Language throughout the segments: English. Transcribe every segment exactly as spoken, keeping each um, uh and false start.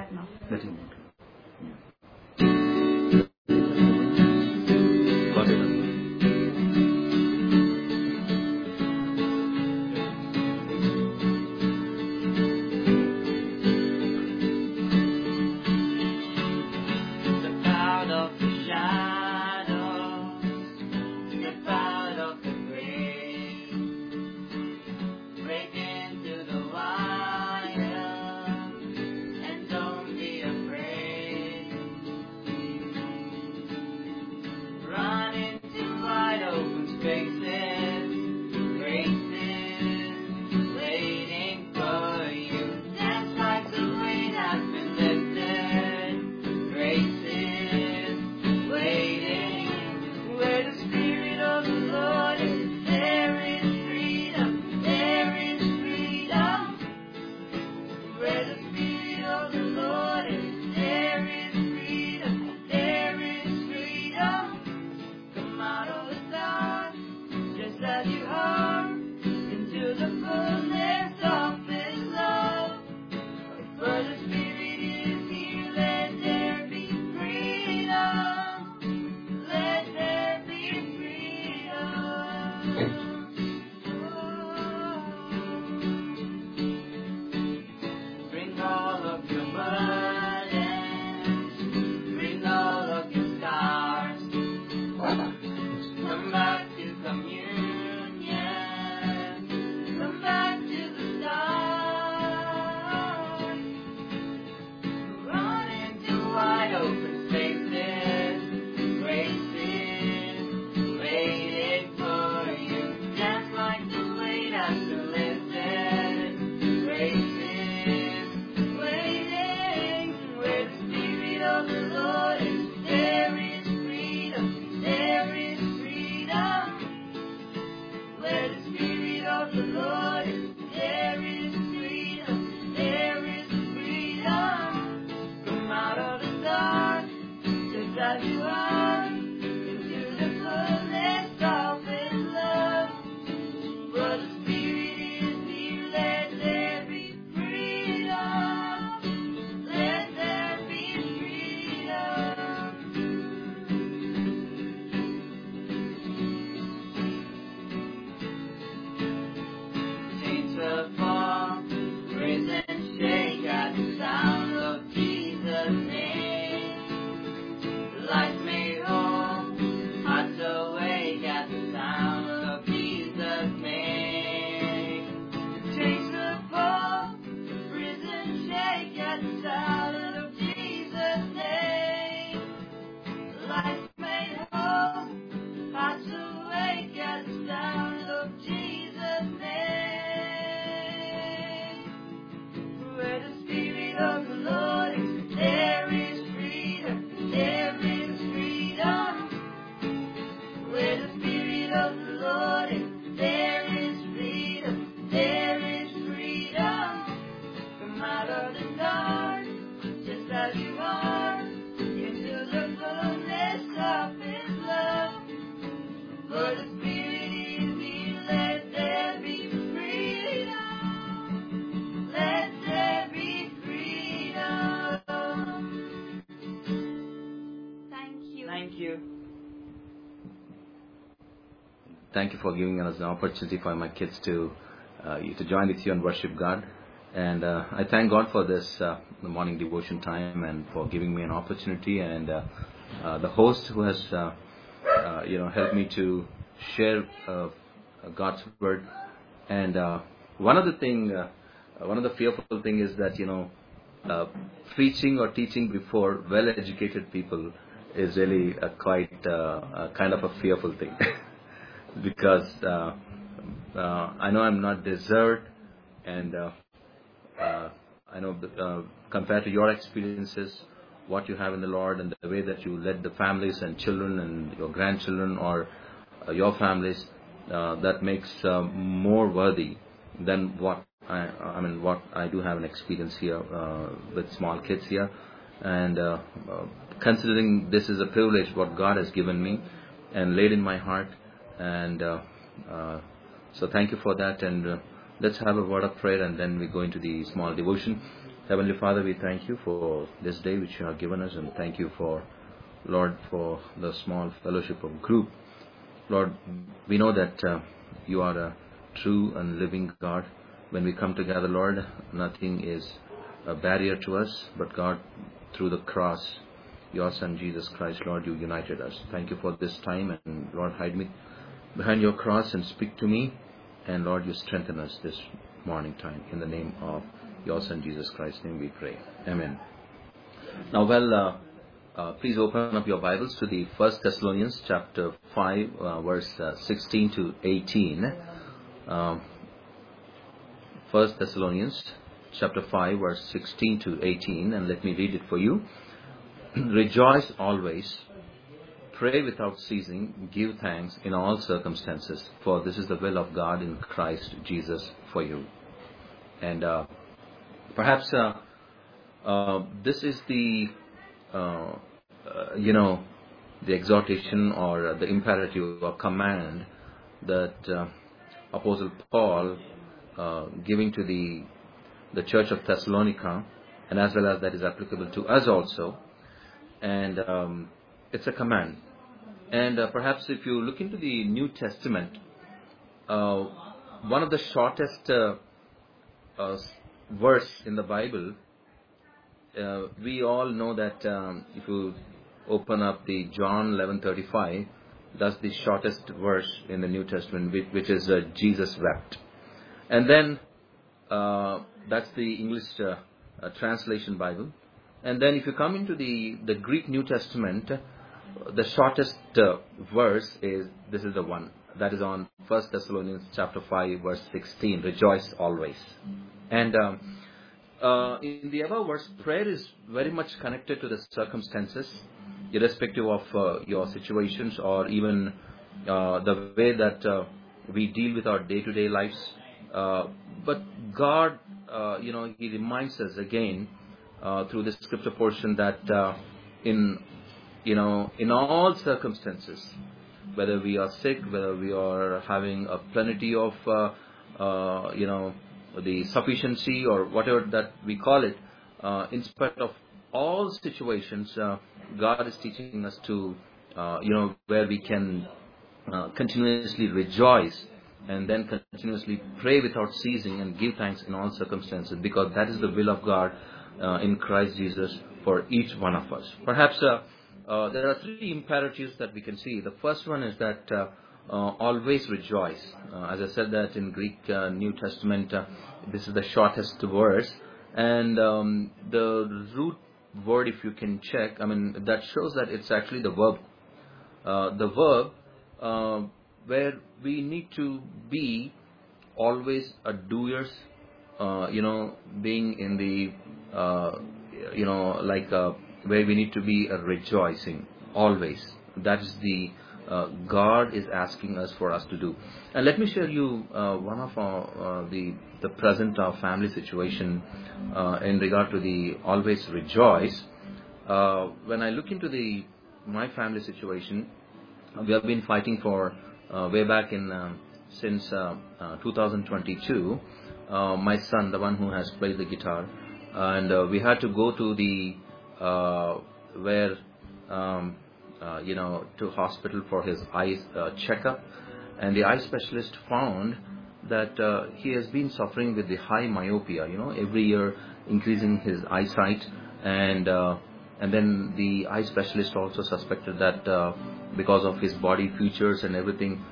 Let him know. Thank you for giving us an opportunity for my kids to uh, to join with you and worship God. And uh, I thank God for this uh, the morning devotion time and for giving me an opportunity. And uh, uh, the host who has uh, uh, you know helped me to share uh, God's word. And uh, one of the thing, uh, one of the fearful thing is that you know uh, preaching or teaching before well-educated people is really a quite uh, a kind of a fearful thing. Because uh, uh, I know I'm not deserved, and uh, uh, I know uh, compared to your experiences, what you have in the Lord, and the way that you led the families and children and your grandchildren or uh, your families, uh, that makes uh, more worthy than what I, I mean what I do have an experience here uh, with small kids here, and uh, uh, considering this is a privilege what God has given me and laid in my heart. And uh, uh, so thank you for that, and uh, let's have a word of prayer and then we go into the small devotion. Heavenly Father, we thank you for this day which you have given us, and thank you for, Lord, for the small fellowship of group. Lord, we know that uh, you are a true and living God. When we come together, Lord, nothing is a barrier to us, but God, through the cross, your Son Jesus Christ, Lord, you united us. Thank you for this time, and Lord, hide me behind your cross and speak to me, and Lord, you strengthen us this morning time. In the name of your Son Jesus Christ's name we pray. Amen. Now, well, uh, uh, please open up your Bibles to the First Thessalonians chapter five, uh, verse uh, sixteen to eighteen. Um, First Thessalonians chapter five, verse sixteen to eighteen, and let me read it for you. Rejoice always, pray without ceasing, give thanks in all circumstances, for this is the will of God in Christ Jesus for you. And uh, perhaps uh, uh, this is the, uh, uh, you know, the exhortation or uh, the imperative or command that uh, Apostle Paul uh, giving to the the church of Thessalonica, and as well as that is applicable to us also. And um, it's a command. And uh, perhaps if you look into the New Testament, uh, one of the shortest uh, uh, verse in the Bible, uh, we all know that um, if you open up the John eleven thirty-five, that's the shortest verse in the New Testament, which, which is uh, Jesus wept. And then uh, that's the English uh, uh, translation Bible. And then if you come into the, the Greek New Testament, the shortest uh, verse is, this is the one, that is on First Thessalonians chapter five, verse sixteen, rejoice always. And um, uh, in the above verse, prayer is very much connected to the circumstances, irrespective of uh, your situations or even uh, the way that uh, we deal with our day-to-day lives. Uh, but God, uh, you know, He reminds us again uh, through this scripture portion that uh, in, you know, in all circumstances, whether we are sick, whether we are having a plenty of, uh, uh, you know, the sufficiency or whatever that we call it, uh, in spite of all situations, uh, God is teaching us to, uh, you know, where we can uh, continuously rejoice and then continuously pray without ceasing and give thanks in all circumstances, because that is the will of God uh, in Christ Jesus for each one of us. Perhaps uh, uh, there are three imperatives that we can see. The first one is that uh, uh, always rejoice. Uh, as I said that in Greek uh, New Testament, uh, this is the shortest verse. And um, the root word, if you can check, I mean, that shows that it's actually the verb. Uh, the verb uh, where we need to be always a doers, uh, you know, being in the, uh, you know, like uh, where we need to be a rejoicing always. That is the uh, God is asking us for us to do. And let me share you uh, one of our, uh, the the present uh, family situation uh, in regard to the always rejoice. Uh, when I look into the my family situation, we have been fighting for uh, way back in uh, since uh, uh, two thousand twenty-two. Uh, my son, the one who has played the guitar, and uh, we had to go to the uh, where um, uh, you know to hospital for his eye uh, checkup, and the eye specialist found that uh, he has been suffering with the high myopia. You know, every year increasing his eyesight, and uh, and then the eye specialist also suspected that uh, because of his body features and everything,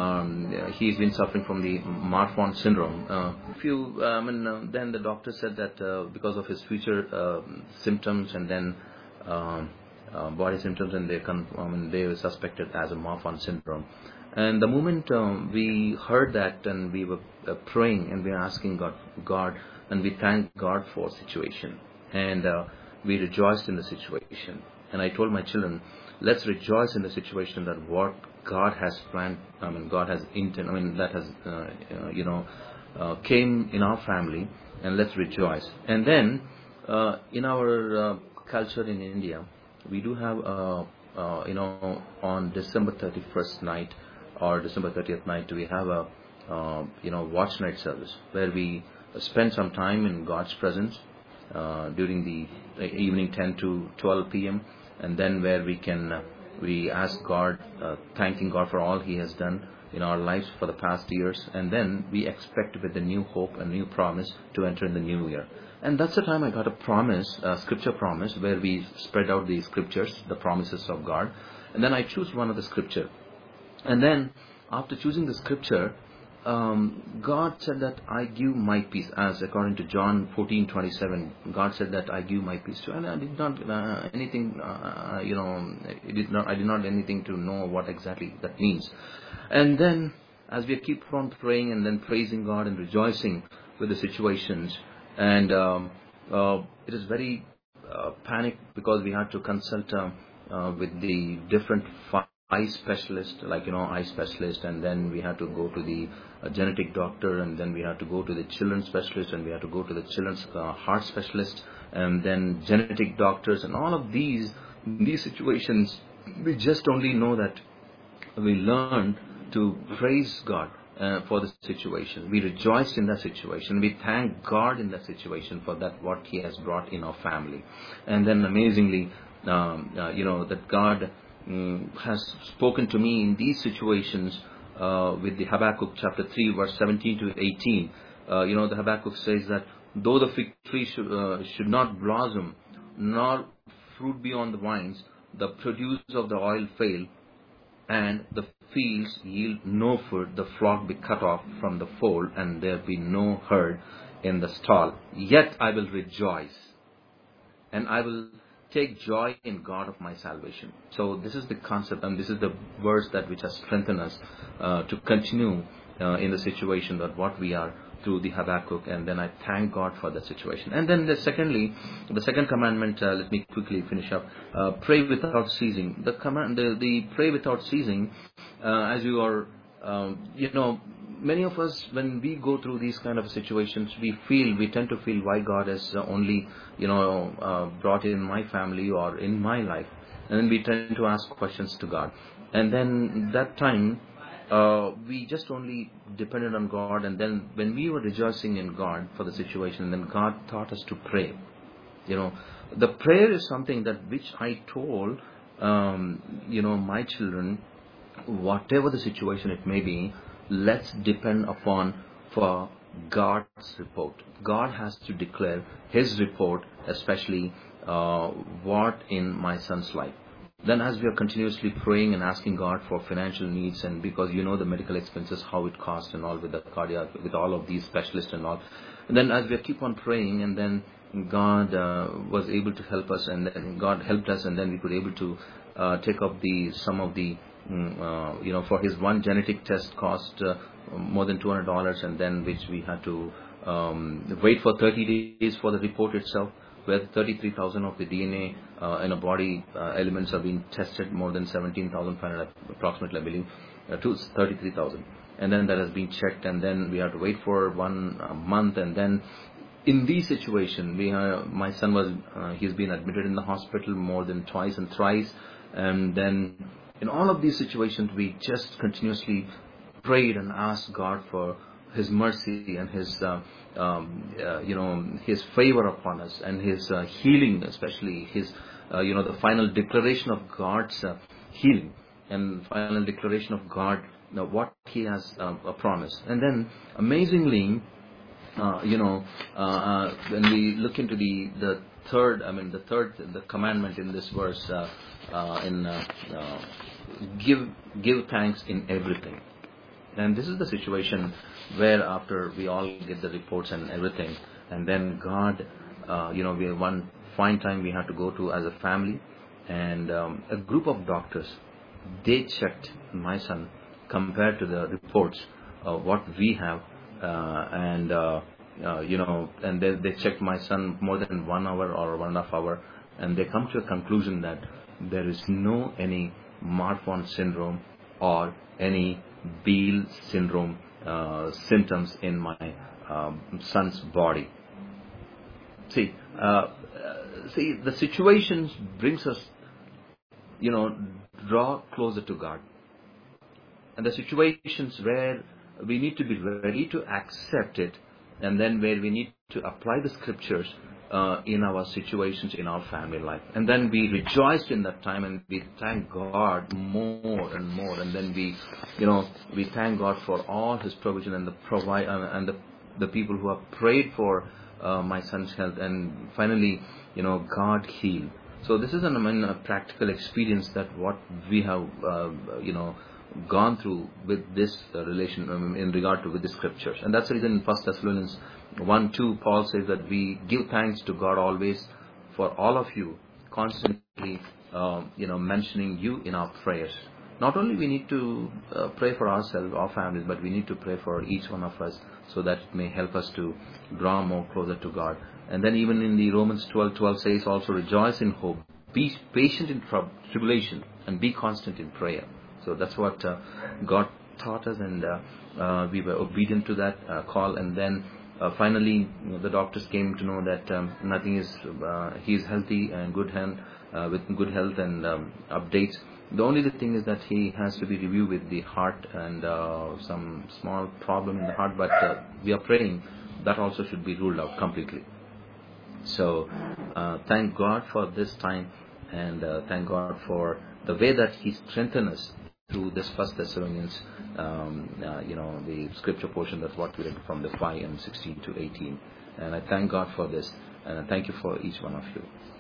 um, he's been suffering from the Marfan syndrome. Uh, if you, um, and uh, then the doctor said that uh, because of his future uh, symptoms and then um, uh, body symptoms, and they con- I mean, they were suspected as a Marfan syndrome. And the moment um, we heard that, and we were uh, praying and we were asking God, God, and we thanked God for situation, and uh, we rejoiced in the situation. And I told my children, let's rejoice in the situation that what God has planned, I mean, God has intent, I mean, that has, uh, uh, you know, uh, came in our family, and let's rejoice. And then, uh, in our uh, culture in India, we do have, uh, uh, you know, on December thirty-first night or December thirtieth night, we have a, uh, you know, watch night service where we spend some time in God's presence, uh, during the evening ten to twelve p.m. and then where we can uh, we ask God, uh, thanking God for all He has done in our lives for the past years, and then we expect with a new hope, a new promise to enter in the new year. And that's the time I got a promise, a scripture promise, where we spread out the scriptures, the promises of God, and then I choose one of the scripture. And then after choosing the scripture, um, God said that I give my peace, as according to John fourteen twenty-seven. God said that I give my peace to, and I did not uh, anything, uh, you know, it did not. I did not anything to know what exactly that means. And then, as we keep on praying and then praising God and rejoicing with the situations, and um, uh, it is very uh, panic because we had to consult uh, uh, with the different eye specialist, like, you know, eye specialist, and then we had to go to the uh, genetic doctor, and then we had to go to the children's specialist, and we had to go to the children's uh, heart specialist, and then genetic doctors, and all of these, these situations, we just only know that we learned to praise God uh, for the situation. We rejoiced in that situation. We thank God in that situation for that, what He has brought in our family. And then amazingly, um, uh, you know, that God um, has spoken to me in these situations uh, with the Habakkuk chapter three, verse seventeen to eighteen. Uh, you know, the Habakkuk says that though the fig tree should, uh, should not blossom, nor fruit be on the vines, the produce of the oil fail, and the fields yield no food, the flock be cut off from the fold, and there be no herd in the stall. Yet I will rejoice, and I will take joy in God of my salvation. So this is the concept, and this is the verse that which has strengthened us uh, to continue uh, in the situation that what we are through the Habakkuk, and then I thank God for that situation. And then the secondly, the second commandment, uh, let me quickly finish up, uh, pray without ceasing. The command, the, the pray without ceasing, uh, as you are, um, you know, many of us, when we go through these kind of situations, we feel, we tend to feel why God has only, you know, uh, brought in my family or in my life. And then we tend to ask questions to God. And then that time, Uh, we just only depended on God, and then when we were rejoicing in God for the situation, then God taught us to pray. You know, the prayer is something that which I told, um, you know, my children, whatever the situation it may be, let's depend upon for God's report. God has to declare His report, especially uh, what in my son's life. Then as we are continuously praying and asking God for financial needs, and because you know the medical expenses, how it costs and all with the cardiac, with all of these specialists and all. And then as we keep on praying, and then God uh, was able to help us, and then God helped us, and then we could able to uh, take up the some of the, uh, you know, for his one genetic test cost uh, more than two hundred dollars, and then which we had to um, wait for thirty days for the report itself, where thirty-three thousand of the D N A uh, in a body uh, elements are being tested, more than seventeen thousand five hundred approximately, I believe, uh, to thirty-three thousand. And then that has been checked, and then we have to wait for one uh, month. And then in this situation, we uh, my son was, uh, he's been admitted in the hospital more than twice and thrice. And then in all of these situations, we just continuously prayed and asked God for His mercy and His, uh, um, uh, you know, His favor upon us, and His uh, healing, especially His, uh, you know, the final declaration of God's uh, healing, and final declaration of God, you know, what He has uh, promised. And then amazingly, uh, you know, uh, uh, when we look into the the third, I mean the third, the commandment in this verse, uh, uh, in uh, uh, give give thanks in everything. And this is the situation where after we all get the reports and everything, and then God, uh, you know, we one fine time we had to go to as a family, and um, a group of doctors, they checked my son compared to the reports of what we have, uh, and uh, uh, you know, and they, they checked my son more than one hour or one and a half hour, and they come to a conclusion that there is no any Marfan syndrome or any Beal syndrome uh, symptoms in my um, son's body. See, uh, uh, see, the situations brings us, you know, draw closer to God. And the situations where we need to be ready to accept it, and then where we need to apply the scriptures uh, in our situations in our family life. And then we rejoiced in that time, and we thank God more and more. And then we, you know, we thank God for all His provision and the provide uh, and the the people who have prayed for uh, my son's health, and finally, you know, God healed. So this is an, I mean, a practical experience that what we have, uh, you know, gone through with this uh, relation um, in regard to with the scriptures. And that's the reason in First Thessalonians one two, Paul says that we give thanks to God always for all of you, constantly, um, you know, mentioning you in our prayers. Not only we need to uh, pray for ourselves, our families, but we need to pray for each one of us, so that it may help us to draw more closer to God. And then even in the Romans twelve twelve says also, rejoice in hope, be patient in trib- tribulation, and be constant in prayer. So that's what uh, God taught us, and uh, uh, we were obedient to that uh, call. And then uh, finally, you know, the doctors came to know that um, nothing is, uh, he is healthy and good health, uh, with good health and um, updates. The only thing is that he has to be reviewed with the heart and uh, some small problem in the heart, but uh, we are praying that also should be ruled out completely. So uh, thank God for this time, and uh, thank God for the way that He strengthened us through this First Thessalonians, um, uh, you know, the scripture portion that's what we read from the five and sixteen to eighteen. And I thank God for this, and I thank you for each one of you.